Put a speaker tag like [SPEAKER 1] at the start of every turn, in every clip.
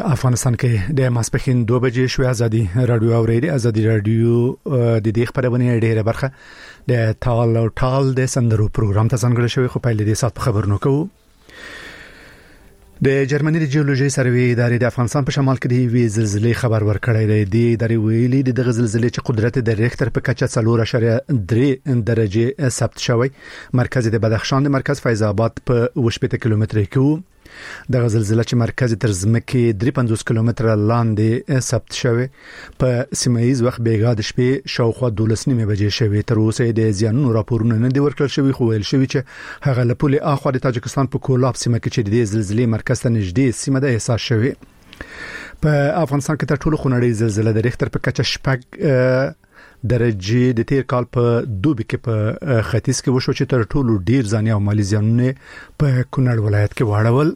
[SPEAKER 1] افغانستان کې د ماسپخین 2 بجې شوې ازادي رادیو اوریدي ازادي رادیو د دې خبرونه ډیره برخه د تال او ټال د سندرو پروګرام ته څنګه شوی خو په لدې سات خبرونه کوو. د جرمني د جیولوژي سروې ادارې د افغانستان په شمال کې د وی زلزلې خبر ورکړی دی. د ادارې ویلي د زلزلې چې قدرت د ریختر په کچه 4.3 درجه ثبت شوی. مرکز د بدخشان د مرکز فیض آباد په 80 کیلومتر کې د زلزلې چې مرکز تر ځمکې 53 کیلومتر لاندې ثبت شوی. په سیمایي وخت بیګا د شپې شاوخوا 12:30 بجې شوی. تر اوسه د زیانونو راپورونه نه دی ورکړل شوی خو ویل شوی چې هغه له پولې اخوا د تاجکستان په کولاب سیمه کې چې د زلزلې مرکز ته نږدې سیمه ده احساس شوی. په افغانستان کې تر ټولو خونړۍ زلزلې د ریختر په کچه 6 درجه د تیر کال په دوبي کې په ختیځ کې وشو چې تر ټولو ډیر ځاني او مالی زیانونه په کونړ ولایت کې واړول.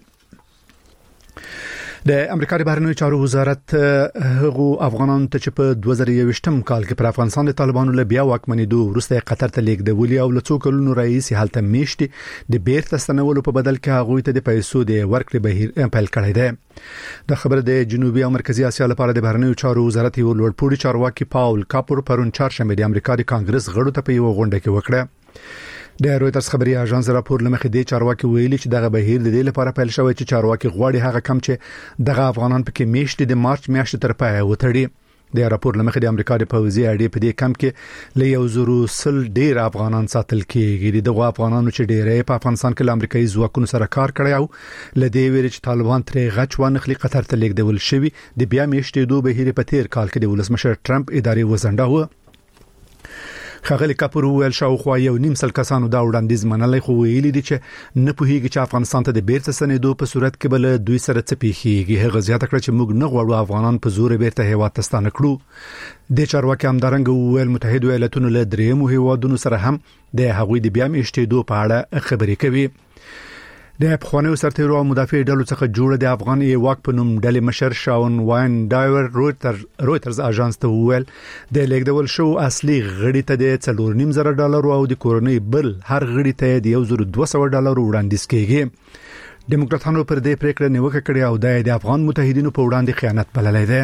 [SPEAKER 1] د امریکا د بهرنیو چارو وزارت هغو افغانانو ته چې په 2021م کال کې پر افغانستان د طالبانو له بیا واکمنېدو وروسته قطر ته لیږدولي او له څو کلونو راهیسې هلته میشتي د بیرته ستنولو په بدل کې هغوی ته د پیسو د ورکړې بهیر پیل کړی دی. د خبر د جنوبي او مرکزی اسیا لپاره د بهرنیو چارو وزارت یو لوړپوړي چارواکي پاول کاپور پرون چهارشنبه د امریکا د کانګرس غړو ته په یو غونډه کې وکړه. د رويټرز خبري اژانس راپور لمخې د چارواکي ویلي چې دغه بهیر د دې لپاره پیل شوی چې چارواکي غواړي هغه کم چې دغه افغانان پکې میشت د مارچ میاشتې تر پای وتړي. د راپور لمخې د امریکا د پوځي اړې په دې کم کې له 100 ډیر افغانان ساتل کېږي. دغه افغانانو چې ډیرې په افغانستان کې امریکایي ځواکونو سره کار کړی او لدې ویل چې طالبان ترې غچ ونخلي قطر ته لیږدول شوی. د بیا میشتې دوه بهیر په تیر کال کې د ولسمشر ټرمپ ادارې وزنده و. خغلی کاپور ویل شاوخوا 1.5 کسانو دا وړاندیز منلای خو ویلي دي چې نه پوهیږي چې افغانستان ته د بیرته سنېدو په صورت کې بل دوی سره څه پیښیږي. هغه زیاته کړ چې موږ نه غواړو افغانان په زور بیرته هیواد ته ستانه کړو. د چارواکي همدارنګ ویل متحده ایالاتونو له درېمو هیوادونو سره هم د هغوی د بیا میشتېدو په اړه خبرې کوي. د افغاني سرتیرو او مدافع ډلو څخه جوړ د افغان ایواک په نوم ډلې مشر شاون واین ډایور رويټرز اژانس ته ویل د لیکدول شو اصلي غړي ته د $4.5 او د کورنۍ بل هر غړي ته د $1,200 وړاندیز کیږي. ډیموکراتانو پر دې پریکړه نیوکه کړې او د افغان متحدینو په وړاندې خیانت بللی دی.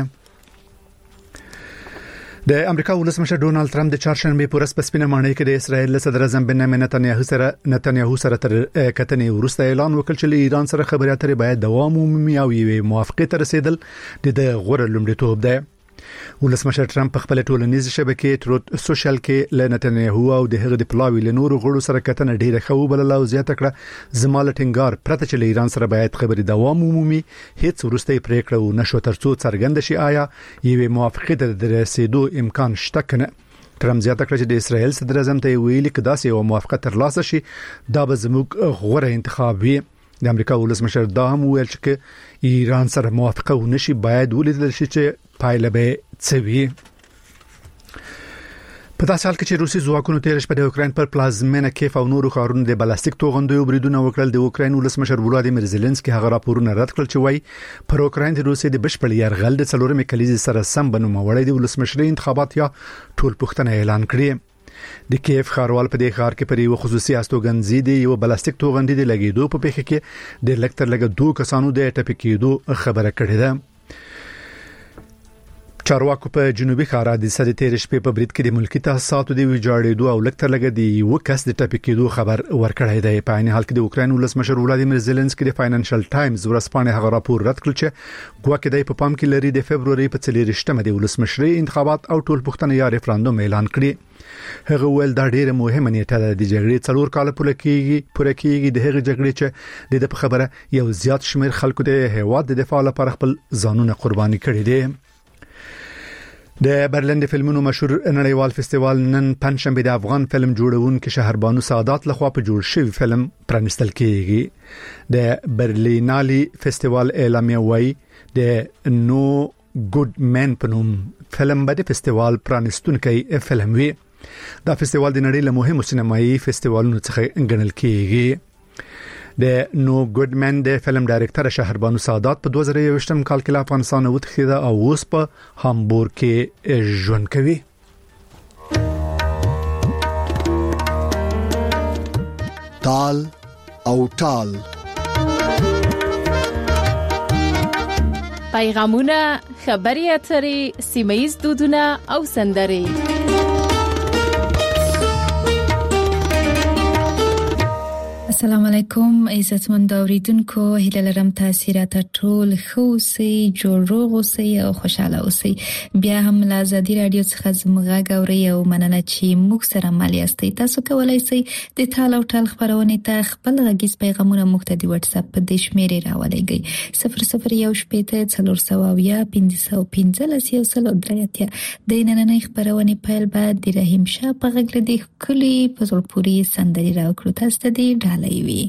[SPEAKER 1] د امریکا ولسمشر ډونالد ټرمپ د چهارشنبه په ورځ په سپینه ماڼۍ کې د اسرایل صدر اعظم بنیامین نتنیاهو سره تر کتنې وروسته اعلان وکړ چې له ایران سره خبرې اترې باید دوام ومومي او یوې موافقې ته رسیدل د غوړه لومړیتوب دی. ولسمشر ټرمپ په خپل ټولنیز شبکې تروت سوشل کې له نتنیاهو او د هغه د پلاوی له نورو غړو سره کتنه ډیره خو بل او زیاته کړه زماله ټینګار پرته چې له ایران سره باید خبرې دوام ومومي هیڅ ورسته پریکړه نشو ترڅو څرګند شي آیا یوې موافقې ته رسیدو امکان شته کنه. ټرمپ زیاته کړ چې د اسرایل صدر اعظم ته ویلي چې داسې یو موافقه ترلاسه شي دا به زموږ غوره انتخاب وي. د امریکا ولسمشر دا هم ویل چې ایران سره موافقه ونشي باید ولیدل شي چې پایله به څه وي. په داسې حال کې چې روسي ځواکونو تیر شپه د اوکرين پر پلازمینه کیف او نورو ښارونو د بلاستیک توغندیو بریدونه وکړل. د اوکرين ولسمشر ولادیمیر زيلنسکي هغه راپورونه رد کړل چې وایي پر اوکرين د روسي د بشپړ يرغل د 4مې کلیزې سره سم بنوموړی د ولسمشري انتخابات یا ټول پښتنه اعلان کړی. د کیف ښاروال په دې ښار کې پر یو خصوصي استوګنځي دی یو بلاستیک توغندي د لګیدو په پیښه کې د لکتر لګ 2 کسانو د ټپکېدو خبره کړې ده. چارواکو په جنوبي ښار د سد تیر شپې په برید کې د ملکی تاسیساتو د ویجاړېدو او لکتر لګ دی یو کس د ټپکېدو خبر ورکړی دی. په عین حال کې د اوکرين ولسمشر ولادیمیر زيلنسکي د فاینانشل ټایمز ورځپاڼې هغه راپور رد کړ چې ګواکې د په پام کې لري د فبرवरी په 4مه د ولسمشري انتخابات او ټول پښتنه یا ریفرندوم اعلان کړی. هغه ول دا ډیره مهمه نیټه ده. د جګړې 4 کال پوره کېږي د هغه جګړې چې د خبره یو زیات شمیر خلکو د هیواد د دفاع لپاره خپل ځانونه قرباني کړي دي. د برلین د فلمونو مشهور نړیوال فستیوال نن پنځشنبه د افغان فلم جوړونکو شهربانو سعادت لخوا په جوړ شوی فلم پرانستل کیږي. د برلینالي فستیوال اعلامیه وایي د نو ګډ مین په نوم فلم به د فستیوال پرانستونکي فلم وي. دا فستیوال د نړۍ له مهمو سینمایي فستیوالونو څخه ګڼل کیږي. د نو ګډ مین د فلم ډایرکټر شهربانو سعادت په 2021م کال کې له افغانستان وتښتید او اوس په هامبورګ کې ژوند کوي.
[SPEAKER 2] تال او ټال
[SPEAKER 3] پیغامونه، خبري اترې، سیمه‌یز دودونه او سندرې.
[SPEAKER 4] السلام علیکم عزتمن اوریدونکو، هیله لرم تاسو راته ټول ښه اوسئ، جوړ روغ اوسئ او خوشاله اوسئ. بیا هم له ازادي رادیو څخه زموږ غږ اورئ او مننه چې موږ سره مل یاستئ. تاسو کولای شئ د ټال او ټال خبرونه ته خپل غږیز پیغامونه موږ ته د واتس اپ په د شمیرې راولېږئ 0018501515 د نننۍ خبرونه پیل بعد د رحیم شاه په غږ لدی کلی په زړپوري سندري راوکړو. تاسو ته دی ډالۍ وي.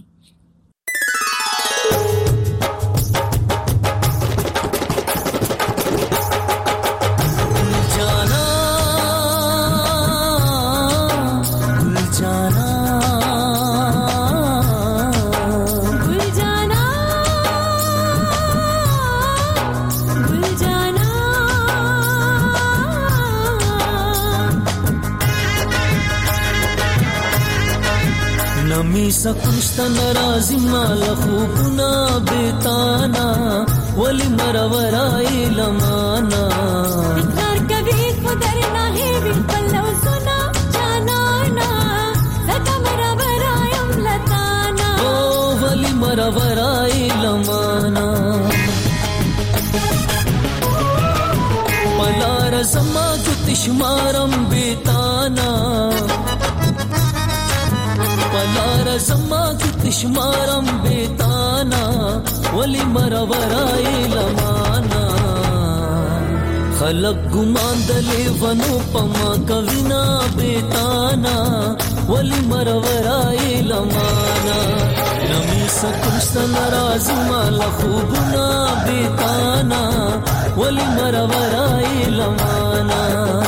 [SPEAKER 5] سکوشت نرازی مال خوبنا بیتانا ولی مرورای لمانا اقرار کبھی خدر ناہی بالپلو سنا جانانا زکا مرورائیم لتانا او ولی مرورای لمانا پلار زما جتشمارم بیتانا پلار زما کتشمارم بیتانا ولی مرورای لمانا خلق گمان دلی ونو پما کوینا بیتانا ولی مرورای لمانا نمی سکشت نرازی مال خوبنا بیتانا ولی مرورای لمانا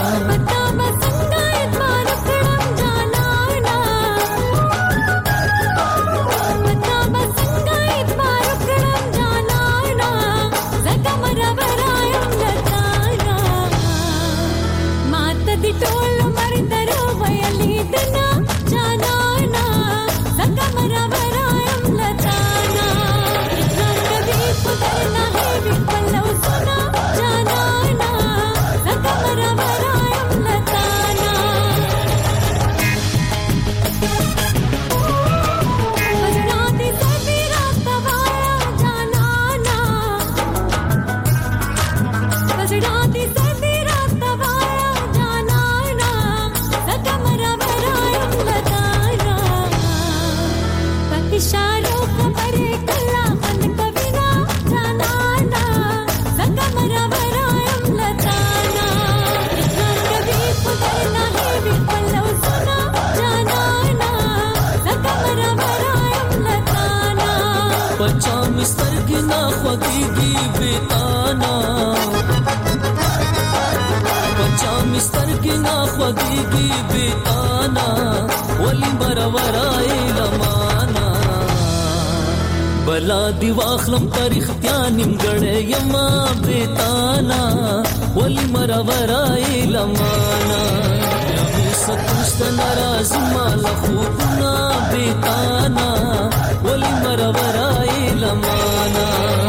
[SPEAKER 5] بلا دی واخلم تاریخ پیانیم گڑے یما بیتانا ولی مرورای لمانا نمی سکشت نرازی مال خوبنا بیتانا ولی مرورای لمانا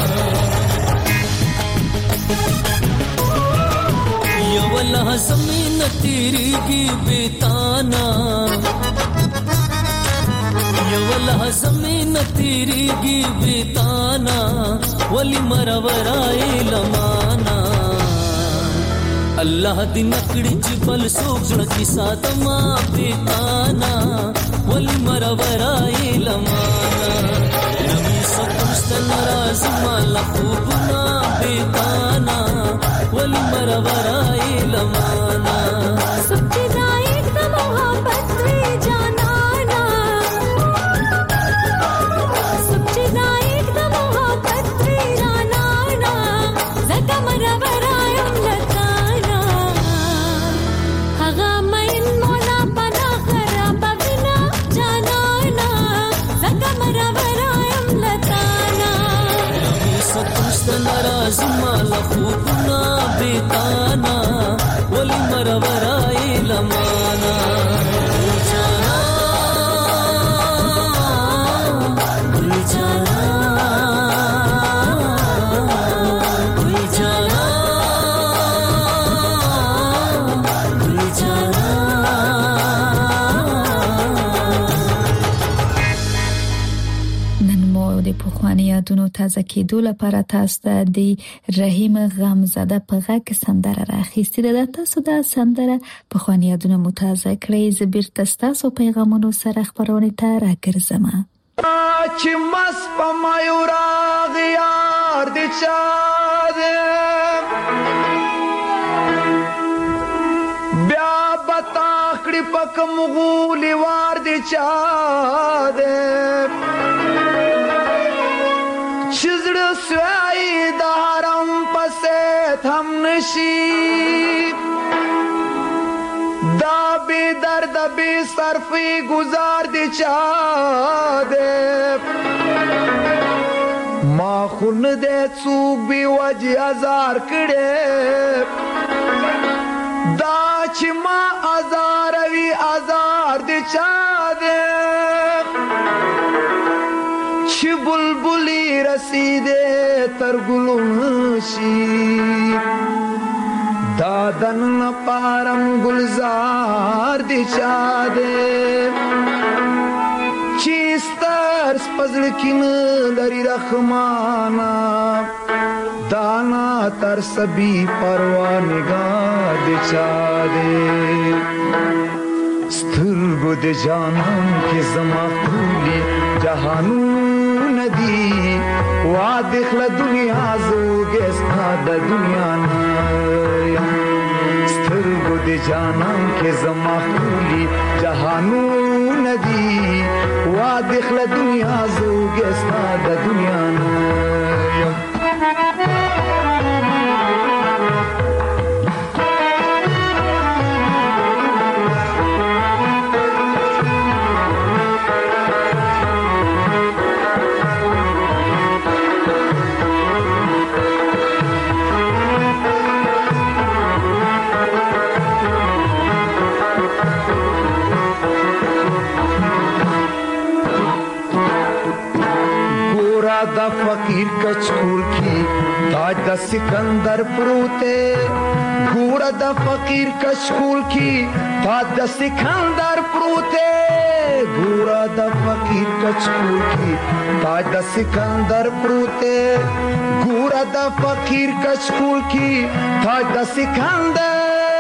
[SPEAKER 5] یا واللہ زمین تیری کی بیتانا والله زمین تیری گی بیتانا ولی مرورای لمانا اللہ دی نکڑی جبل سوچڑ کی ساتما بیتانا ولی مرورای لمانا نمی سکشت نراز مال خوبنا بیتانا ولی مرورای لمانا سبتی دائق دا محبت وی جانا زمال خوبنا بیتانا ولی مرورای لمانا گل جانا
[SPEAKER 4] پخوانی یادونو تازه کېدو لپاره تاسو ته د رحیم غمزاده په غږ سندره راخیستې ده. تاسو دا سندره پخوانی یادونو متازه کړئ. زه بیرته ستاسو پیغامونو سره خپرونې ته راګرځم.
[SPEAKER 6] چې مس په مایوراغ یار د چا ده بیا بتا کړي پک مغولي وار د چا ده شزړ سوای د حرم پسې هم نشي دا بی درد بی صرفی گزار دی چا دے ما خون دے چوک بی وجی ازار کڑے دا چی ما ازاروی ازار دی چا دے چی بلبلی رسیدے ترگلونشی دادن پارم گلزار دی چا دے چیستر سپزل کین لری رحمانا دانا تر سبی پروانگار دی چا دے سترگو دی جانم کی زما خولی جہانو ندی وادخل دنیا زوگستا دا دنیا نایا سترگو دی جانم کے زما خولی جہانو ندی وادخل دنیا زوگستا دا دنیا نایا دا فقیر کچکول کی تاج دا سکندر پروتے گورا دا فقیر کچکول کی تاج دا سکندر پروتے گورا دا فقیر کچکول کی تاج دا سکندر پروتے گورا دا فقیر کچکول کی تاج دا سکندر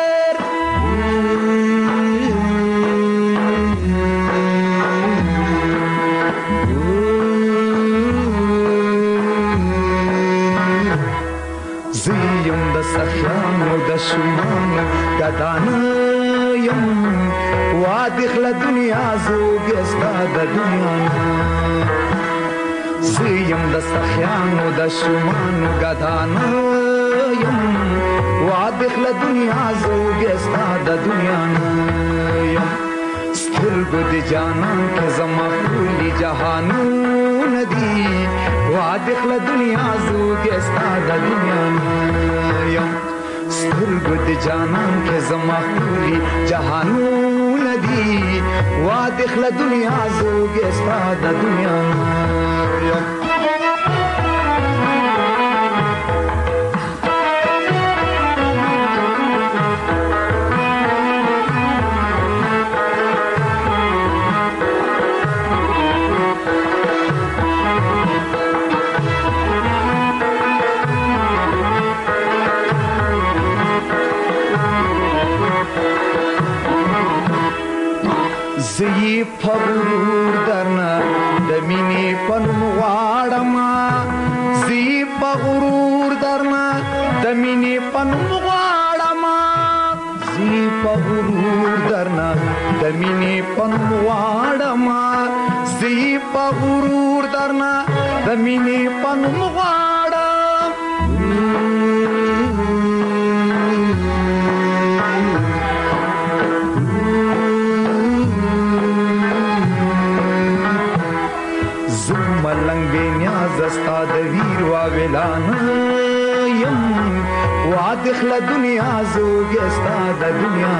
[SPEAKER 6] زیم د سخیانو د شمانو گدانیم وادخل دنیا زوگستا د دنیا زیم د سخیانو د شمانو گدانیم وادخل دنیا زوگستا د دنیا سترگو دی جانان که زما خولی جهانو ندی وادخل دنیا زوگستا دا دنیا نایم سترگو دی جانان که زما خولی جهانو ندی وادخل دنیا زوگستا دا دنیا نایم زی پغرور درنا دمینی پنم غاڑما زی پغرور درنا دمینی پنم غاڑما زی پغرور درنا دمینی پنم غاڑما زی پغرور درنا دمینی پنم غاڑم ملنگ بے نیاز استا دویر واویلان یم وادخل دنیا زوگ استا دنیا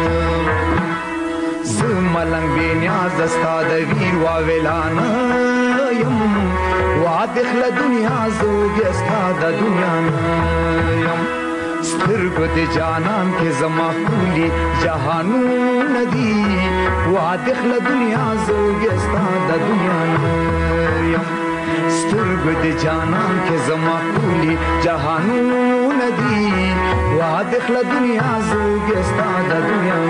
[SPEAKER 6] ملنگ بے نیاز استا دویر واویلان یم وادخل دنیا زوگ استا دنیا یم سترگو دی جانان کے زما خولی جہانو ندی وادخل دنیا زوگ استا دنیا یم سترګو د جانان کې زما ټولي جهانونه دي وادخله دنیا زوګي ستا د دنیا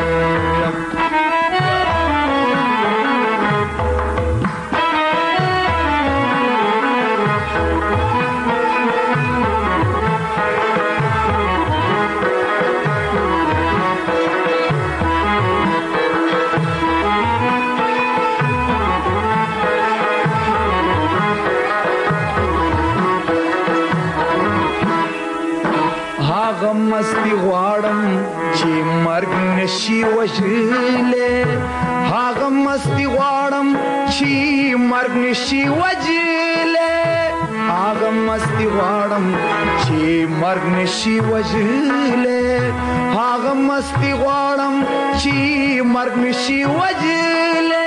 [SPEAKER 6] مستی غواړم چې مرګ نشي وژلې هغه مستی غواړم چې مرګ نشي وژلې هغه مستی غواړم چې مرګ نشي وژلې هغه مستی غواړم چې مرګ نشي وژلې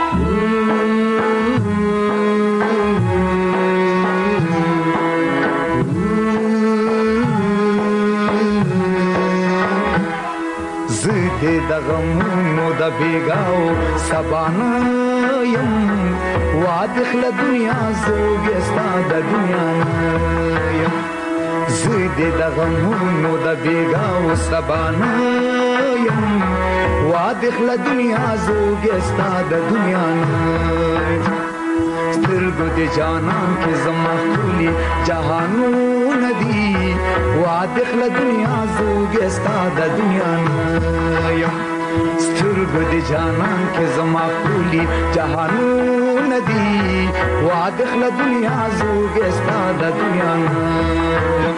[SPEAKER 6] د غمونو د بیګاو سبانا یم وادخله دنیا زوګي ستا د دنیا یم زید د غمونو د بیګاو سبانا یم وادخله دنیا زوګي ستا د دنیا سترګو د جانان کې زما ټولي جهانونه دي وادخله دنیا زوګي ستا د دنیا یم سترګو د جانان کې زما ټولي جهانونه دي وادخله دنیا زوګي ستا د دنیا یم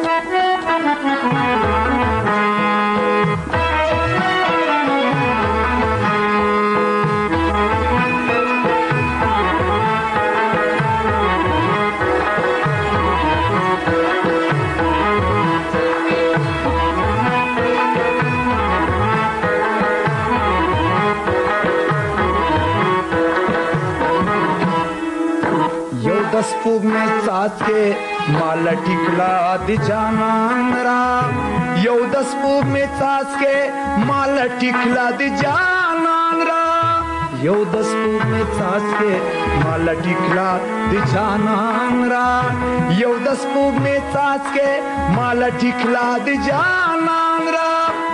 [SPEAKER 6] स्पूब में साथ के माला टिकला द जानन रा यौ दस्पूब में साथ के माला टिकला द जानन रा यौ दस्पूब में साथ के माला टिकला द जानन रा यौ दस्पूब में साथ के माला टिकला द जानन रा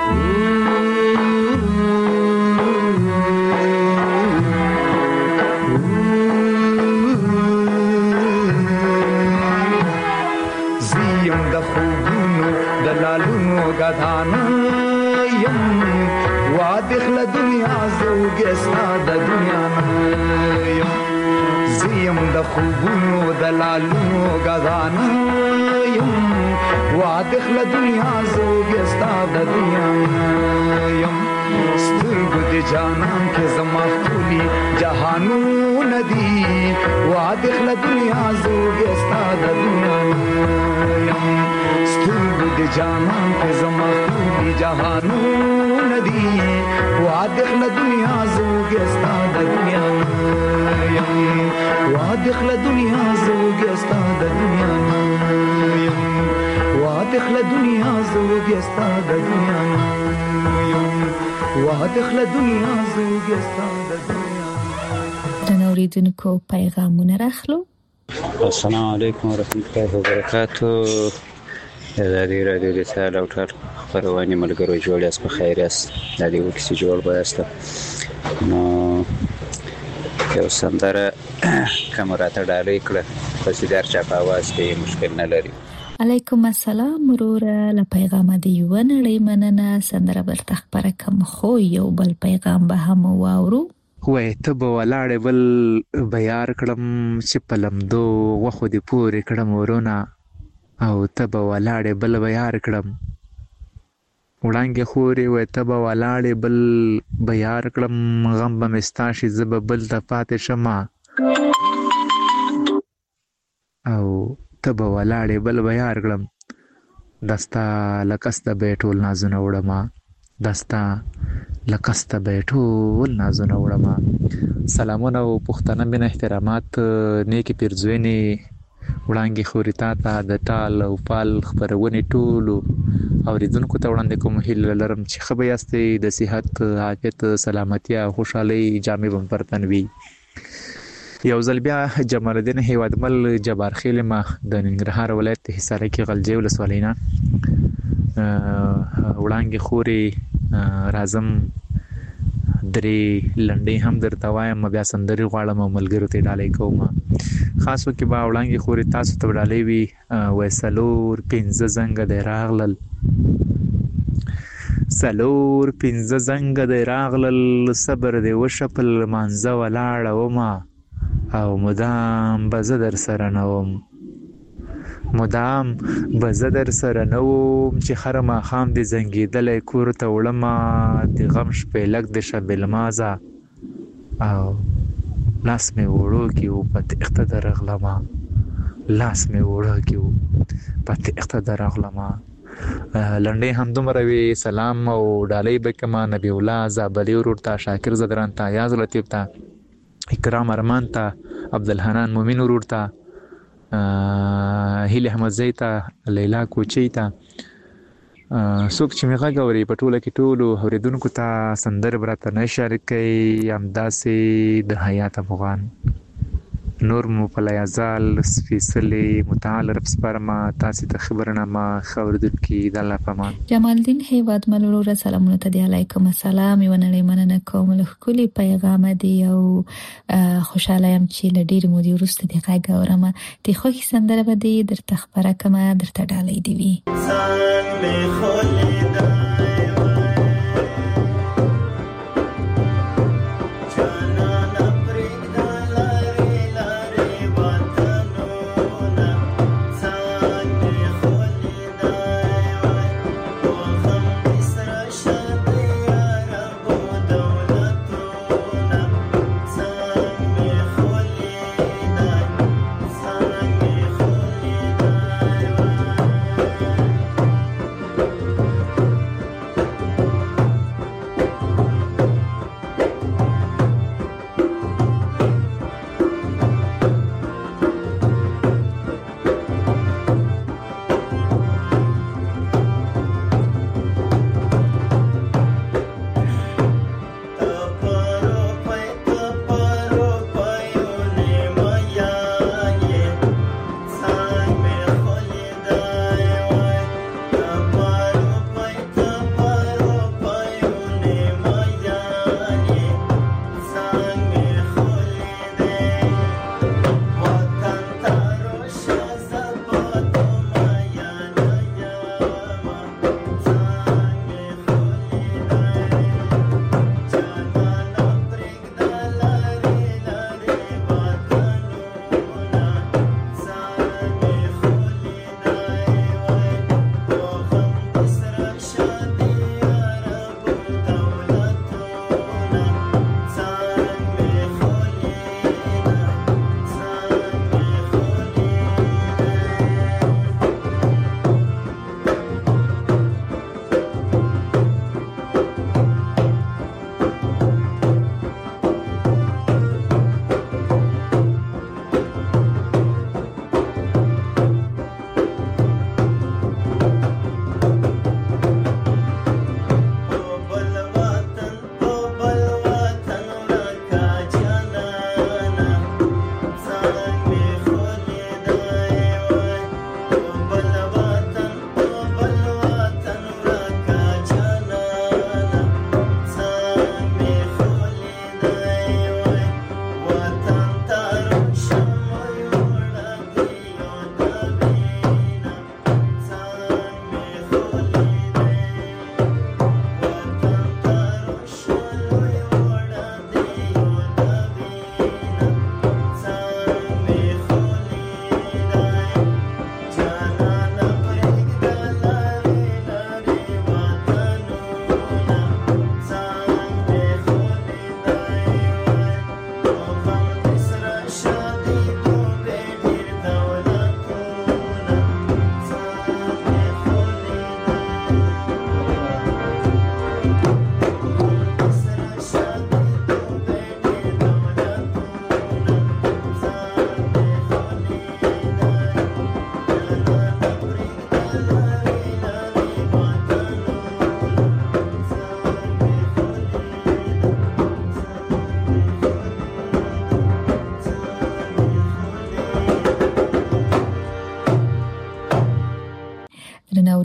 [SPEAKER 6] دلالونو غدانا یم وادخله دنیا زوګي ستا د دنیا یم زیم د خوبونو دلالونو غدانا یم وادخله دنیا زوګي ستا د دنیا یم سترګو د جانان کې زما ټولي جهانونه دي وادخله دنیا زوګي ستا د دنیا یم سترګو د جانان کې زما ټولي جهانونه دي وادخله دنیا زوګي ستا د دنیا یم وادخله دنیا زوګي ستا د دنیا یم وادخله دنیا زوګي ستا د دنیا یم وادخله دنیا زوګي ستا د دنیا.
[SPEAKER 4] دنوریدونکو پیغامونه راخلو.
[SPEAKER 7] السلام علیکم ورحمت الله وبرکاتو. رادیو د تعالی او ټول خبرونه ملګرو جوړ یاست په خیر یاست. د دې وکړي جوړ بایاست. نو یو سندره کمراته ډالې کړه په سیدار چا په आवाज کې مشکل نه لري.
[SPEAKER 4] علیکم السلام وروره له پیغام دی ونړې مننه سندره برته خبره کوم خو یو بل پیغام به هم واورو.
[SPEAKER 8] وای ته به ولاړې بل بیار کړم چې پلمدو وخو دی پورې کړم ورونه او ته به ولاړې بل بیار کړم وړانګې خورې وای ته به ولاړې بل بیار کړم غم به مستاشي زب بل د پاتې شمه او ته به ولاړې بل بیار کړم دستا لکسته به ټول نازونه وړما دستا لکسته به ټول نازونه وړما. سلامونه او پښتنه بن احترامات نیکی پیرزوینی وړانګې خوري تا ته د ټال او پال خبرونه ټولو اوریدونکو ته وړاندې کوم هیله لرم چې ښه به یاستئ د صحت عافیت سلامتیا خوشحالي جامې بم پرتن وي. یو ځل بیا جمال الدین هیوادمل جبار خیل ما د ننګرهار ولایت حصار کې غلجی ولسوالۍ نه وړاندې خوري راځم درې لنډې هم درته وایم بیا سندري غواړم ملګرو ته ډالۍ کوم خاص وکي با وړاندې خوري تاسو ته ډالۍ وي وسلور 15 زنګ د راغلل سلور 15 زنګ د راغلل صبر دی وشپل مانزه ولاړه وما او مدام بزدر سره نوم چې خرما خام دي زنګیدلې کور ته وړما د غم شپې لګ د شبل مازه او لاس می وړو کیو پت اقتدار غلما پت اقتدار غلما لنډې هم دومره وی سلام او ډالۍ بکما نبی الله زابلی ورته شاکر زدران ته یاز لطیف ته اکرام ارمان ته عبدالحنان مومن ورته هیله احمد زیتا لیلا کوچی ته څوک چې میغه غوري په ټوله کې ټولو اوریدونکو ته سندر برته نه شریکي امداسي د حیات افغان نور مو په لیازال سپیڅلي متعال رب سپرما تاسو ته خبرنه ما خوردل کی د الله پامان
[SPEAKER 4] جمال الدین هیوادمل ورو سلامونه ته دی علیکم السلام ونړې مننه کوم له خولي پیغام دی او خوشاله يم چې لډیر مو دی ورسته دی غاګه اورم تی خو سندره بده درته خبره کما درته ډالۍ دی وی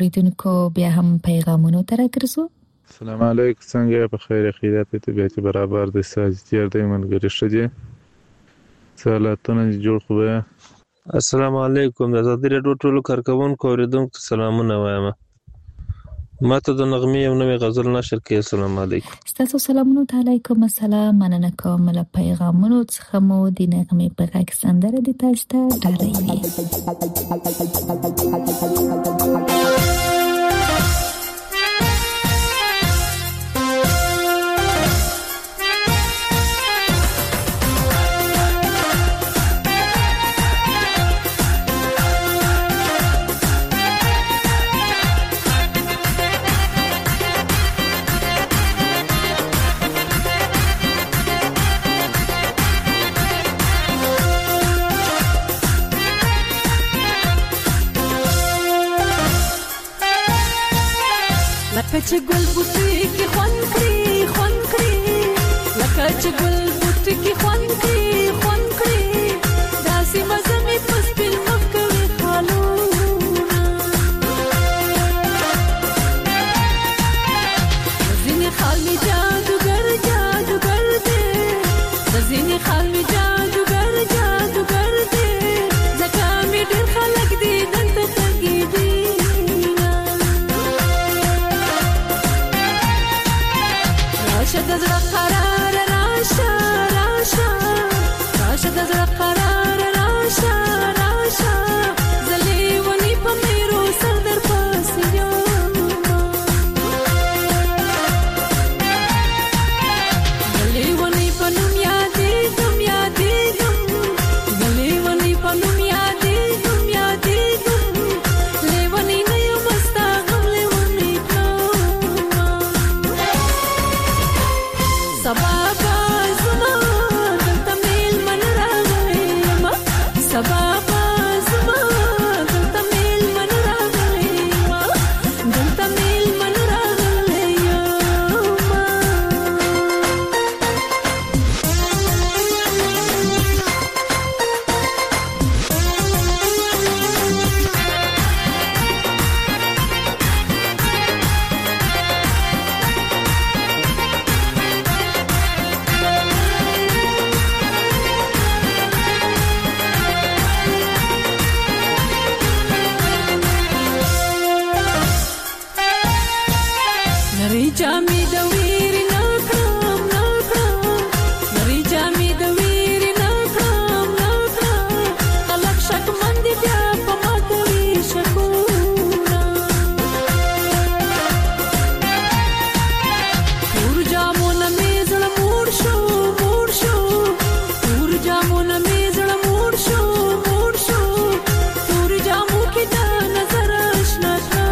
[SPEAKER 4] اوریدونکو بیا هم پیغامونو تر ګرځو.
[SPEAKER 9] السلام علیکم، څنګه په خیر خیرات ته به برابر د ساجتیر د منګری شدي سلامونه جوړ خو.
[SPEAKER 10] السلام علیکم، د زادری ټولو کارکونکو اوریدونکو سلامونه وایم. ماته د نغمې یو نوې غزل نشر کې. السلام علیکم.
[SPEAKER 4] ستاسو سلامونه علیکم السلام. مننه کوم له پیغامونو څخه مو د نغمې په غږ سندره د تاسو ته ډالۍ.
[SPEAKER 11] چې ګل بوټي کې خوان کړی لکه چې ګل بوټي کې خوان کړی داسې مزه مې پس بل مخ کوي خالونه زینې خال می جادوګر دی زینې خال می جادوګر دی ځکه مې ډېر خلک دي دلته تګي دي راشه د زړه قرار راشه د زړه قرار راشه زلې ونی په میرو سر در پاسې یم زلې ونی په نوم یادېږم زلې ونی په نوم یادېږم لیونی نه یم ستا غم لیونی کړم سبا زما دلته میلمن راغلی یم سبا زما دلته میلمن راغلی یم نری جامې د ویری نه کړم نری جامې د ویری نه کړم خلک شکمن دي بیا په ما کوي شکونه تور جامونه مې زړه موړ شو تور جامونه مې زړه موړ شو تور جامو کې د نظر آشنا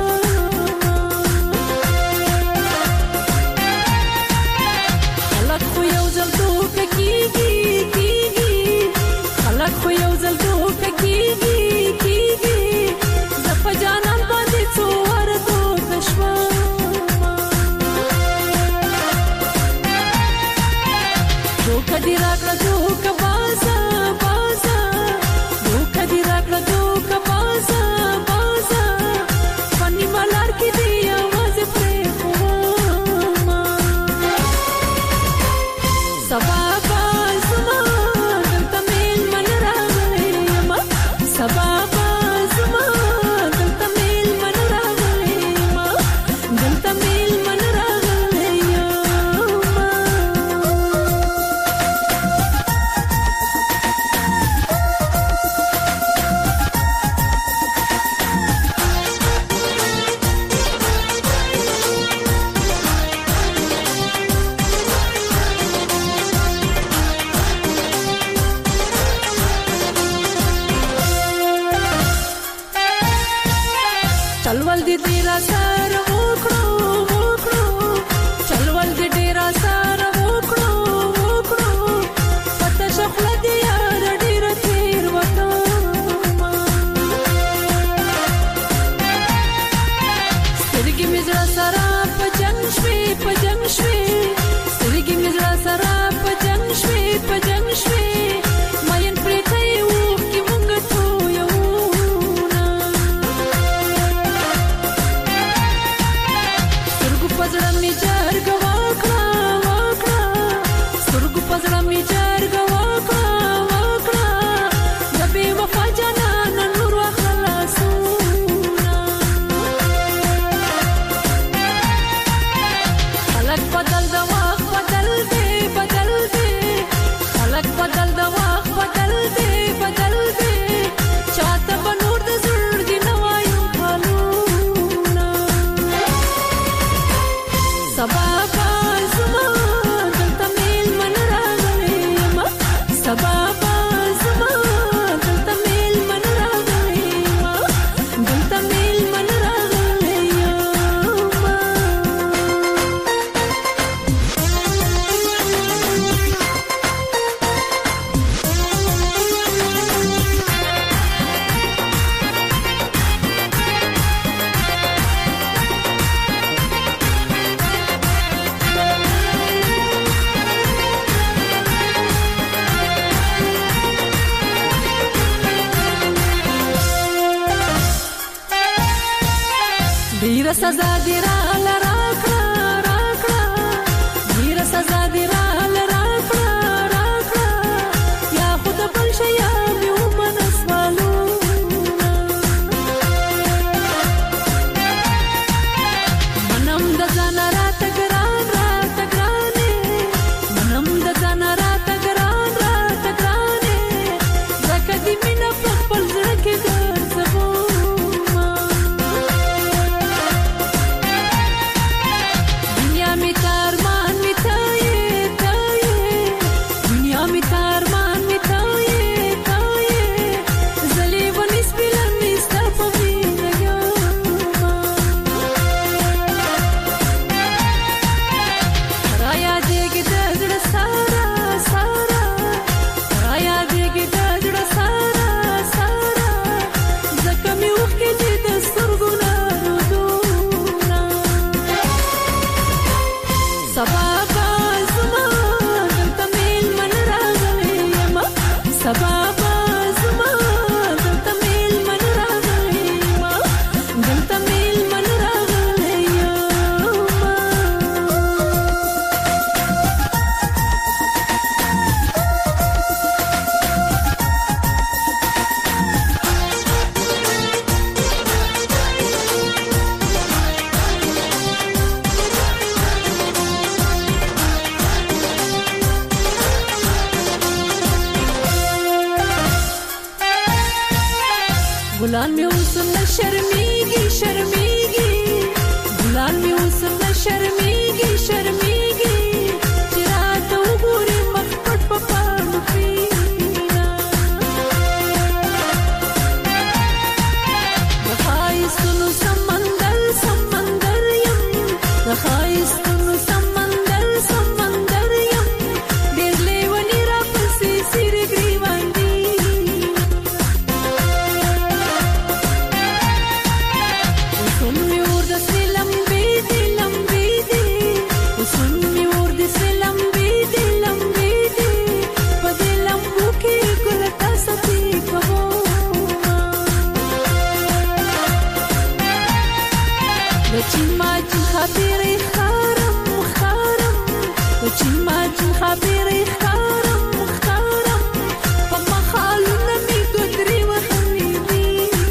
[SPEAKER 11] خلق خو یو ځل دوکه کېږي زه په جانان باندې څو واره دوکه شوم دوکه دې راکړه دوکه بازه دوکه دې راکړه دوکه بازه په نیمه لار کې دې یوازې پرېښوم سبا زما دلته میلمن راغلی یم سبا زما دلته میلمن راغلی یم سزا دی را لراکړه راکړه ډیر سزا دی را لراکړه راکړه یا خود بل شي یا یو منسوالو منم د ځان را تګران را تګرانې منم د ځان را تګران را تګرانې زکه دې مینه په خپل زړه کې ګرځبو دنیا می تارمان می تایې تایې دنیا می تارمان می تایې تایې زلی ونی سپیلن می ستا په وینه یما رایا دیګ د زړه سارا سارا رایا دیګ د زړه سارا سارا زکه می وخت دې د سترګو نه رودونه سبا زما دلته میل من راغلی یم سبا زما دلته میل من راغلی یم دلته میل من راغلی یم ګلان می اوس نه شرمېږي شرمېږي ګلان می اوس نه شرمېږي شرمېږي چې راته وګوري مخ پټ په پاڼو کښېنه د ښایستونو سمندر سمندر یم د ښایستونو سمندر سمندر یم ډېر لیوني راپسې څېرې ګریوان دي سن می اور د سلم بی دی لمبی دی سن می اور د سلم بی دی لمبی دی په دې لمبو کې ګل تاسو تی کوو د چین ما چین خبرې خارم خارم د چین ما چین خبرې خارم خارم په مخالونه می ګدري وهلې دي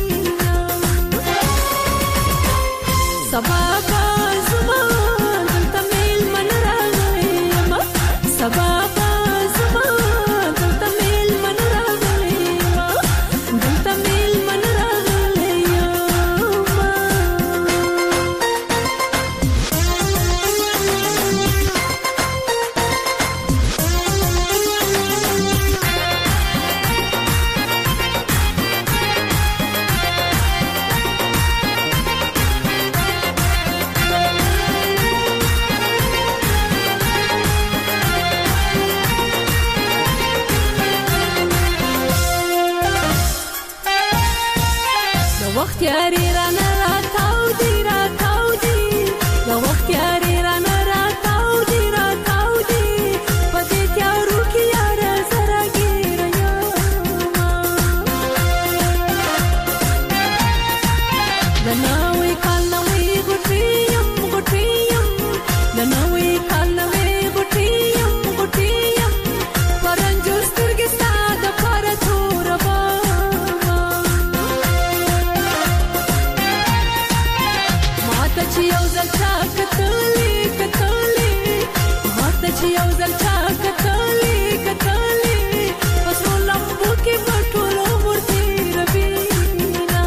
[SPEAKER 11] سبا زما دلته میل من راغلی یم سبا زما دلته میل من راغلی یم دلته میل من راغلی یم د وخت یاري رانه راتاو دی راتاو دی د وخت یاري رانه راتاو دی راتاو دی په دې تیارو کې یاره زره ګیره یمه د نوې کال نوې غوټې یم غوټې یم د نوې کال نوې غوټې یم غوټې یم په رنجو سترګې ستا دپاره توره ماته چې یو ځل چا کتلې کتلې ماته چې یو ځل چا کتلې کتلې په سرو لمبو کې به ټول عمر تېروينه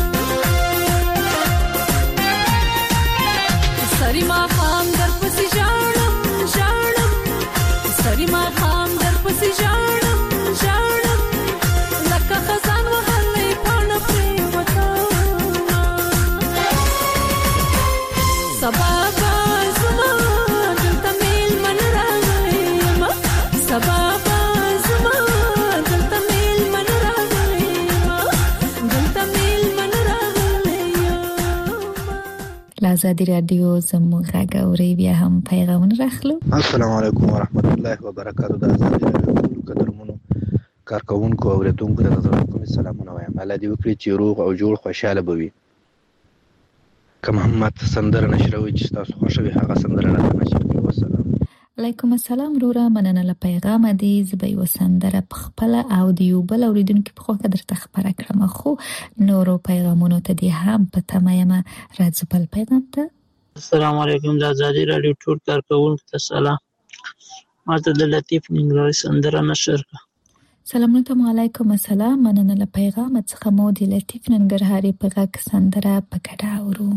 [SPEAKER 11] سري ماښام درپسې ژاړم ژاړم سري ماښام درپسې ژاړم ژاړم لکه خزان وهلی پاڼه پرېوتمه سبا زما دلته میل من راغلی یم سبا زما دلته میل من راغلی یم دلته میل من راغلی یم
[SPEAKER 4] لازادي رادیو زموږ غږ اوري بیا هم پیغامونه راخلو
[SPEAKER 12] السلام علیکم ورحمت الله وبرکاته د ازادي رادیو قدرمنو کارکونکو او اوریدونکو ته زما کوم سلامونه وایم الله دې وکړي چې روغ او جوړ خوشاله بوي که محمد سندره نشروي چې تاسو خوښوي هغه سندره راته نشر کړئ. والسلام.
[SPEAKER 4] علیکم السلام وروره، مننه له پیغام دې. زه به یو سندره په خپل او د یو بل اوریدونکو په خوا درته خبره کړم، خو نورو پیغامونو ته دې هم په تمه یم. راځو بل پیغام ته.
[SPEAKER 13] السلام علیکم، د آزادي رادیو ټول کارکونکو ته سلام. ماته د لطیف ننګرهاري سندره نشر کړه.
[SPEAKER 4] سلامونه علیکم السلام، مننه له پیغام څخه مو د لطیف ننګرهاري په غږ سندره په ګډه اورو.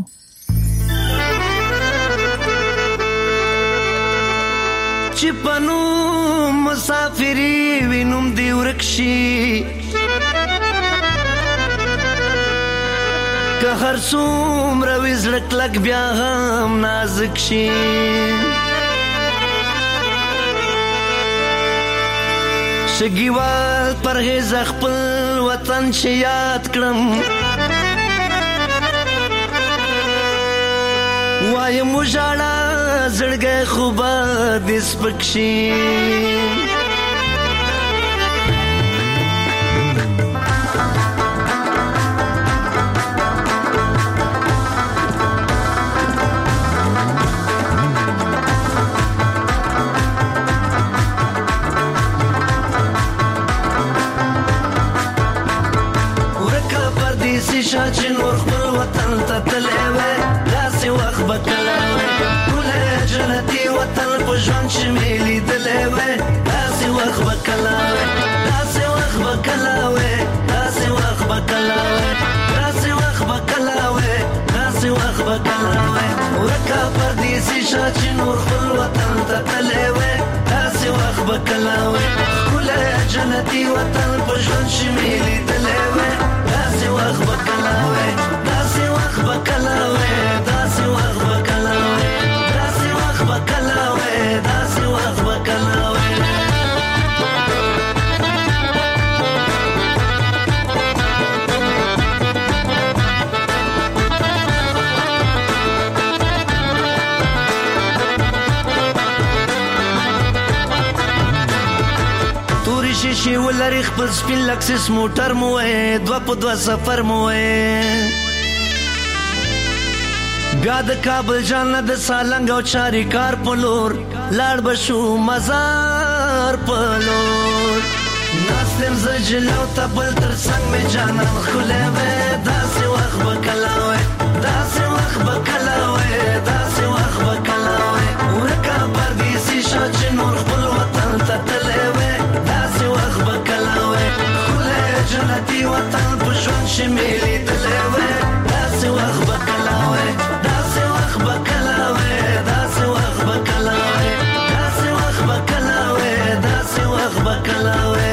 [SPEAKER 5] چې پنو مسافری وینم دی ورکشي که هر څومره وي زړه کلک بیا هم نازک شي شګیوال پرهیز خپل وطن چې یاد کړم وایم وژاړه زړګی خو به دې سپک شي ورکه پردیسي شه چې نور خپل وطن ته تللی وی داسې وخت به کله وی ټولی جنتي وطن په ژوند چې مې لیدلی وی داسې وخت به کله وی داسې وخت به کله وی داسې وخت به کله وی داسې وخت به کله وی داسې وخت به کله وی ورکه پردیسي شه چې نور خپل وطن ته تللی وی داسې وخت به کله وی ټولی جنتي وطن په ژوند چې مې لیدلی وی داسې وخت به کله وی داسې وخت به کله وی داسې وخت به کله وی داسې وخت به کله وی داسې وخت به کله وی تورې شیشې ولري خپل سپین لکسس موټر مو وی دوه په دوه سفر مو وی بیا د کابل جان د سالنګ او چاري کار په لور لاړ بشو مزار په لور ناستم زه جلو ته بل تر څنګ مې جانان ښکلی وی داسې وخت به کله وی داسې وخت به کله وی داسې وخت به کله وی ورکه پردیسي شه چې نور خپل وطن ته تللی وی داسې وخت به کله وی ښکلی جنتي وطن په ژوند چې مې لیدلی وی داسې وخت به کله وی داسې وخت به کله وی داسې وخت به کله وی داسې وخت به کله وی داسې وخت به کله وی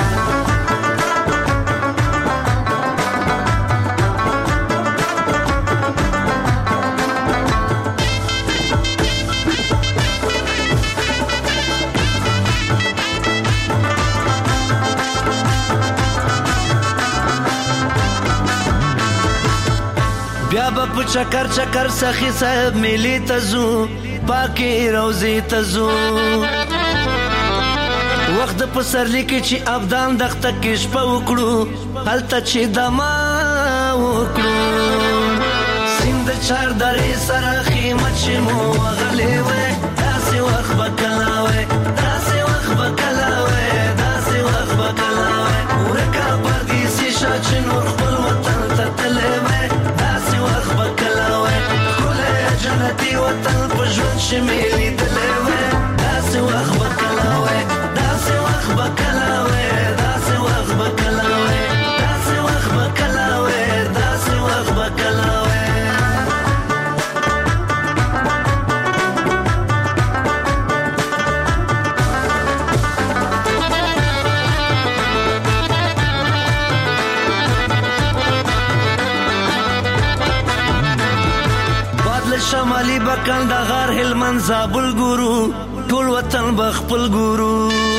[SPEAKER 5] بیا به په چکر چکر سخی صاحب میلی ته ځو پاکې روضې ته ځو وخت د پسرلي کې چې ابدان دښته کې شپه وکړو هلته چې دما وکړو سیند د چار درې سره خیمه چې مو وغلی وی داسې وخت به کله وی داسې وخت به کله وی داسې وخت به کله وی ورکه پردیسي شه چې نور خپل وطن ته تللی وی وخت به کله وی ښکلی جنتي وطن په ژوند چې مې لیدلی وی داسې وخت به کله وی داسې وخت به کله وی داسې وخت به کله وی داسې وخت به کله وی داسې وخت به کله وی شمالي بکندغار هلمند زابل ګورو ټول وطن بخپل ګورو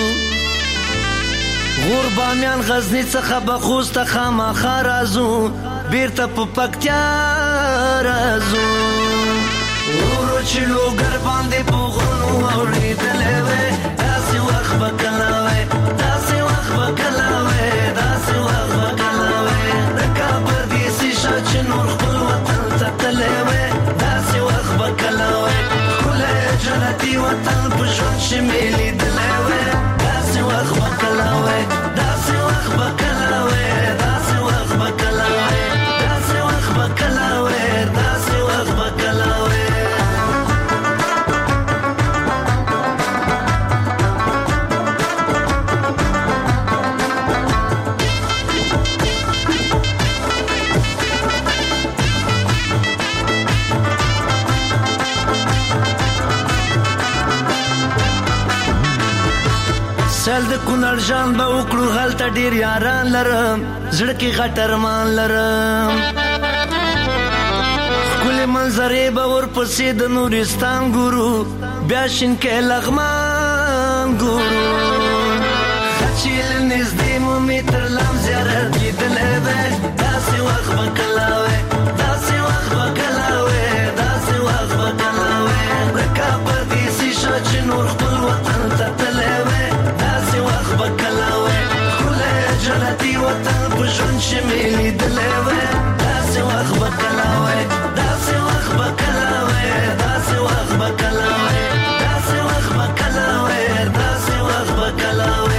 [SPEAKER 5] غور بامیان غزنی څخه بخوست خامخا راځو بیرته په پکتیا راځو ورو چې لوګر باندې په غرونو اورېدلی وی داسې وخت به کله وی داسې وخت به کله وی داسې وخت به کله وی د کابل دیسي شه چې نور خپل وطن ته تللی وی سل د کونړ جان به وکړو هلته ډیر یاران لرم زړه کې غټرمان لرم ښکلې منظرې به ورپسې د نورستان ګورو بیا شینکۍ لغمان ګورو چې له نږدې مو مې تر لام زیارت لیدلی دی داسې وخت به کله وی داسې وخت به کله وی داسې وخت به کله وی ورکه پردیسي شه چې نور خپل وطن ته تللی وی داسې وخت به کله وی ښکلی جنتي وطن په ژوند چې مې لیدلی وی داسې وخت به کله وی داسې وخت به کله وی داسې وخت به کله وی داسې وخت به کله وی داسې وخت به کله وی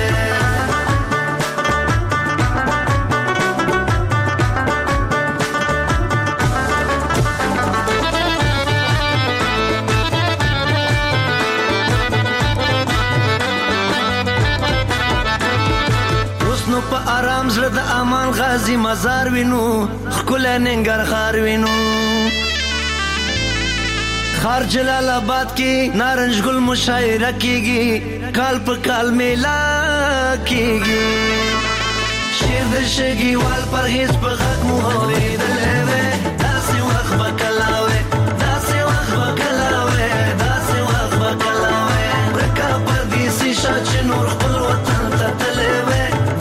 [SPEAKER 5] په آرام زړه د امان غازی مزار وینو ښکلی ننګرهار وینو خار جلال آباد کې نارنج ګل مشاعره کیږي کال په کال میله کیږي شعر د شګیوال پرهیز په غږ مو اورېدلی وی داسې وخت به کله وی داسې وخت به کله وی داسې وخت به کله وی ورکه پردیسي شه چې نور خپل وطن ته تللی وی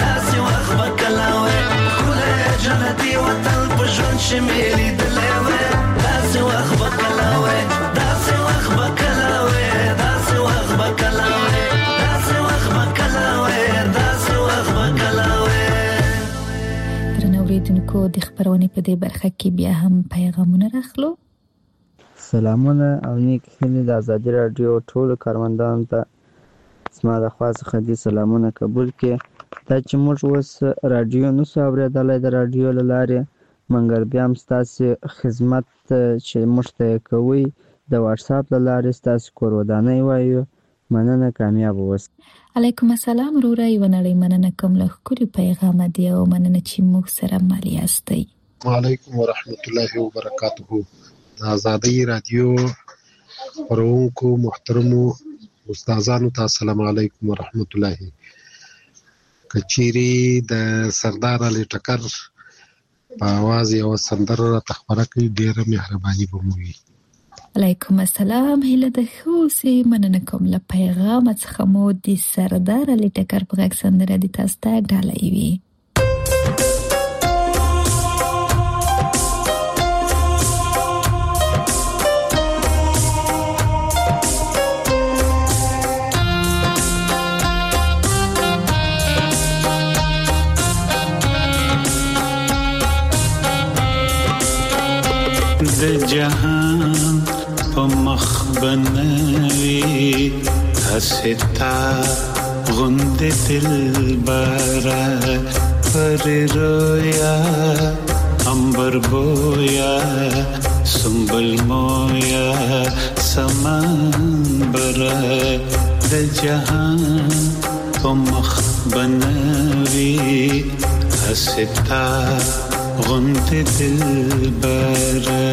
[SPEAKER 5] جنتي وطن په ژوند چې مې لیدلی وی داسې وخت به کله وی داسې وخت به کله وی داسې وخت به کله وی داسې وخت به کله وی داسې وخت به کله وی.
[SPEAKER 4] درنو اوریدونکو د خبرونې په دې برخه کې بیا هم پیغامونه راخلو.
[SPEAKER 14] سلامونه او نیک هیلې د ازادي راډیو ټولو کارمندانو ته زما د خوا څخه دې سلامونه قبول کړي. دا چې موږ اوس راډیو نشو اورېدلی د راډیو له لارې مګر بیا هم ستاسې خدمت چې موږ ته یې کوئ د واټساپ له لارې ستاسې کور ودانۍ وایو. مننه، کامیاب اوسئ.
[SPEAKER 4] علیکم السلام وروره، یوه نړۍ مننه کوم له ښکلي پیغامه دی او مننه چې موږ سره مل یاستئ.
[SPEAKER 15] وعلیکم ورحمت الله وبرکاته. د ازادۍ راډیو خپرونکو محترمو استادانو ته السلام علیکم ورحمت الله. کچيري د سردار علي ټکر په आवाज یو سندره تخبره کوي، ډیره مهرباني به مو وي.
[SPEAKER 4] علیکم السلام، هله د خوسي مننه کوم له پیغام څخه مو د سردار علي ټکر په غږ سندره د تاسو ته ډالۍ وي.
[SPEAKER 16] د جهان په مخ بنوي حستا غند دلبره پر رویا امبر بویا سنبل مویا سمنبره د جهان په مخ بنوي حستا غند دلبره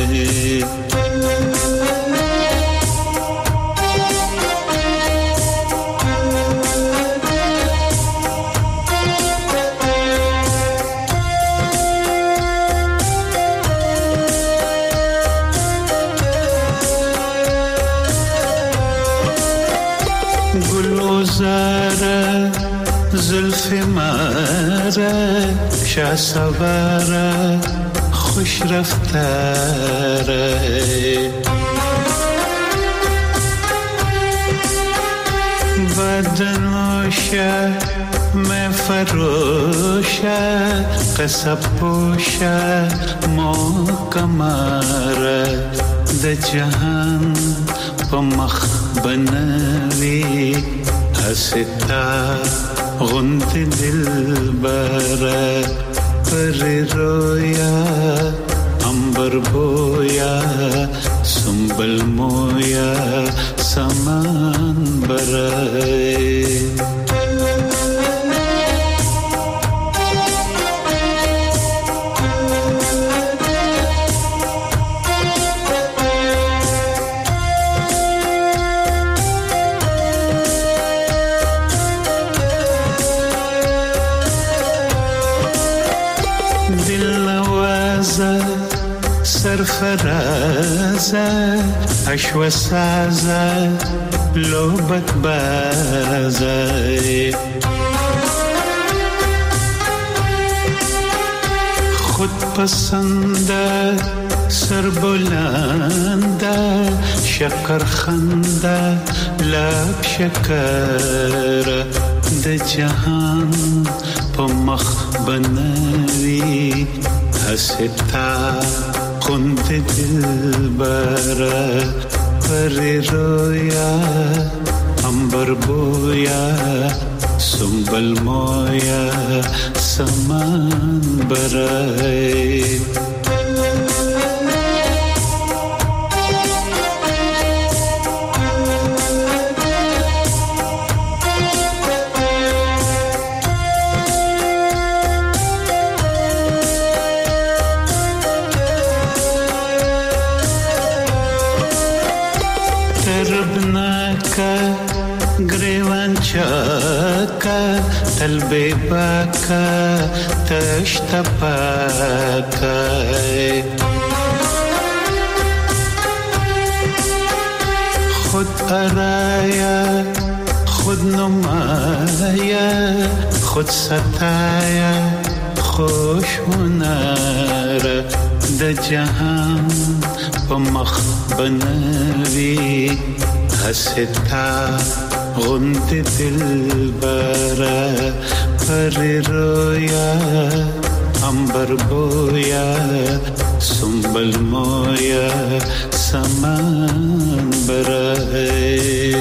[SPEAKER 16] گلوزاره زلف ماره شاه سواره خوش رفتاره بدنوشه مفروشه قصب پوشه موکماره د جهان په مخ بنوي حستا غند دلبره پر رویا امبر بویا سنبل مویا سمان بره. خرازه اشو سازه لوبت بازه خود پسنده سربلنده شکر خنده لب شکر د جهان په مخ بنوي حستا خوند دلبر پر رویا امبر بویا سنبل مویا سمان برای چاکا تلبی باکا تشتا پاکا خود ارایا خود نمایا خود ستایا خوش هنر د جهان په مخ بنوي حستا غند دلبرا پر رویا امبر بویا سنبل مویا سمان برای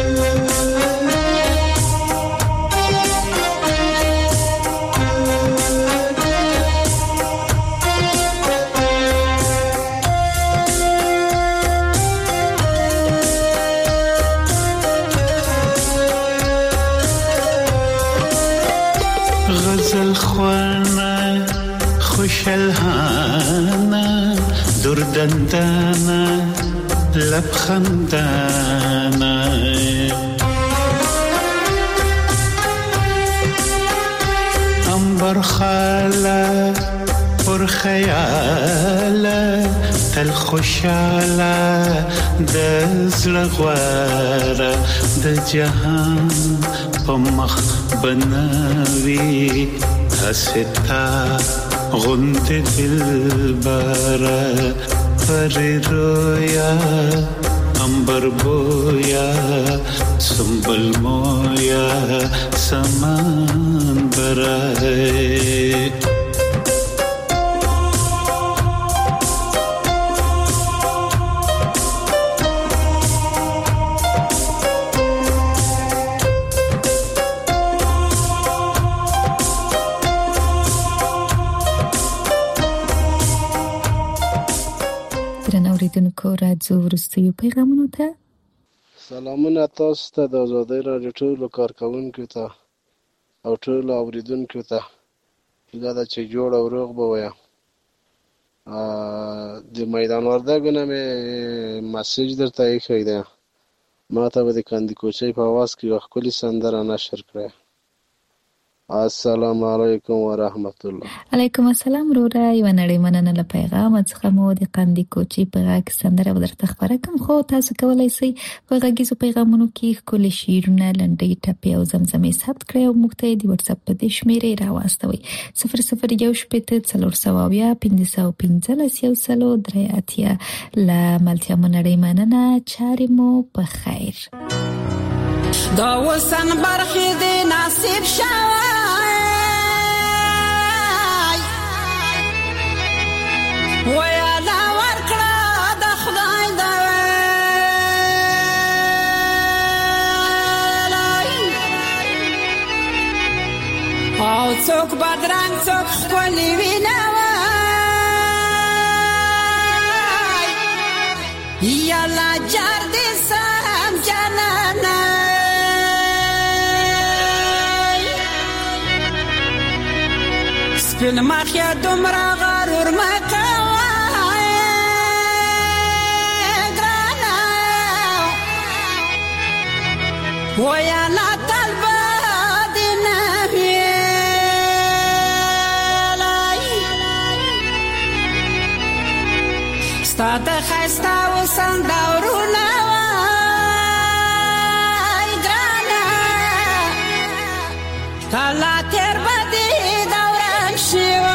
[SPEAKER 16] خوشالهانا دردندانا لبخندانا انبر خالا پر خیالا تل خوشالا دزل غوارا د جهان په مخ بناوي حستا غند دلبرا پر رویا امبر بویا سنبل مویا سمان برای
[SPEAKER 4] اوریدونکو راځو وروستیو پیغامونو ته.
[SPEAKER 17] سلامونه تاسو ته د آزادۍ راډیو ټولو کارکوونکو ته او ټولو اوریدونکو ته هیله ده چې جوړ او روغ به وایه. د میدان وردګو نه مې مسیج درته ایښی دی، ما ته به د کندي کوچۍ په اواز کې یوه ښکلې سندره نشر کړی. السلام علیکم ورحمت الله.
[SPEAKER 4] علیکم السلام وروره، یوه نړۍ مننه له پیغامه څخه مو د قندي کوچۍ په غږ سندره درته خپره کړم، خو تاسو کولی شئ په غږیزو پیغامونو کې ښکلي شعرونه، لنډۍ، ټپې او زمزمې ثبت کړئ او موږ ته یې د وټساپ په دې شمېرې راواستوئ 0014154015 له ملتیا مو نړۍ مننه، چارې مو په خیر.
[SPEAKER 11] دا وسن برخې دې نصیب شوی ویا دا ورکړه د خدای د او څوک بدرنګ څوک ښکلي وینه یالا جار دې سم جانانه سپین مخیا دومره غرور مکه ویا لا طلبه دې نه ویلای
[SPEAKER 18] ستاد خستا وسند دورونه وای ګرانه کلا تیر بدی دوران شیوه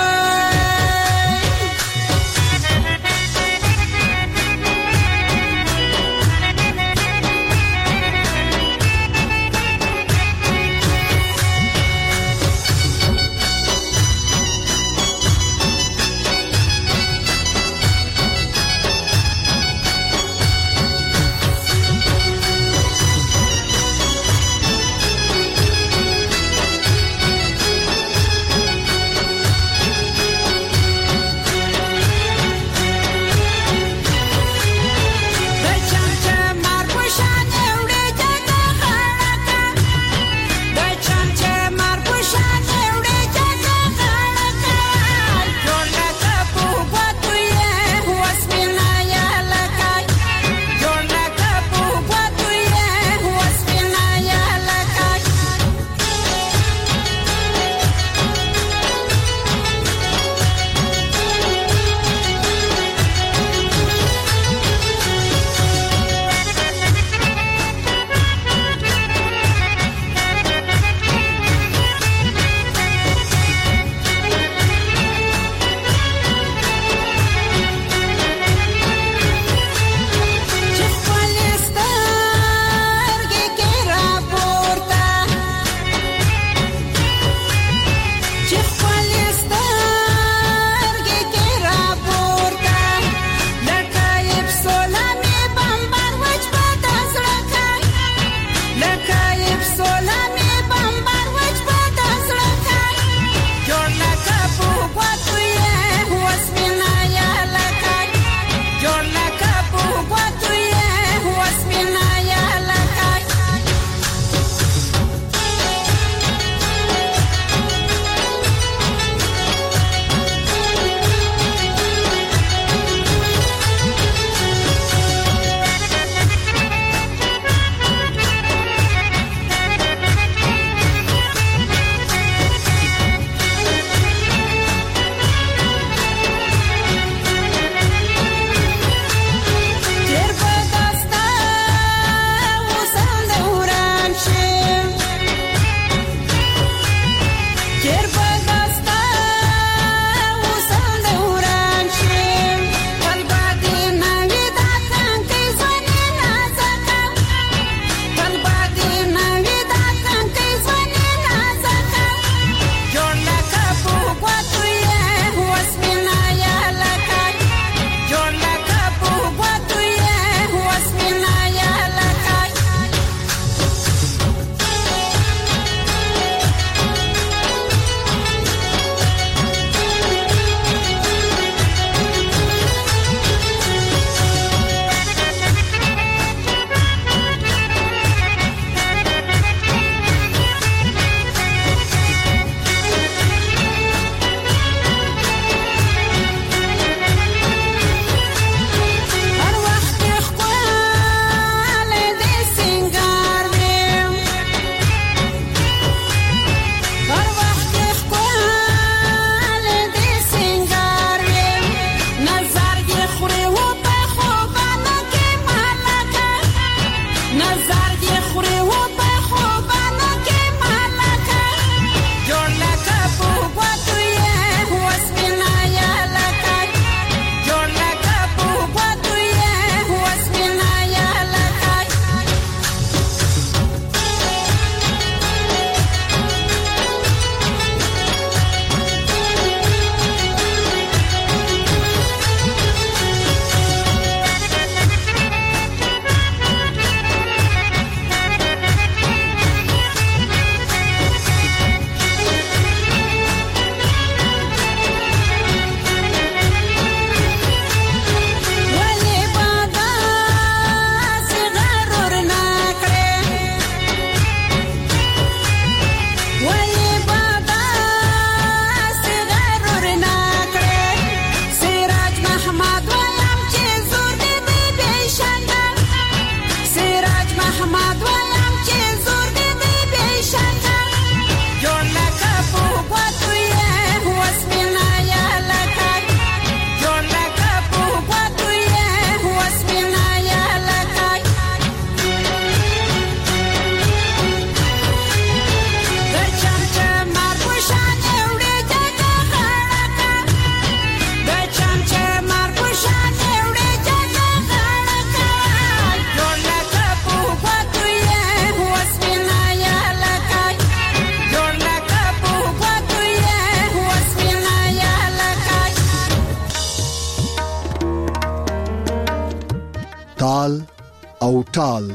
[SPEAKER 2] ټال.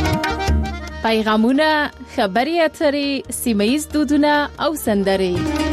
[SPEAKER 3] پیغامونه، خبري اترې، سیمه ییز دودونه او سندرې.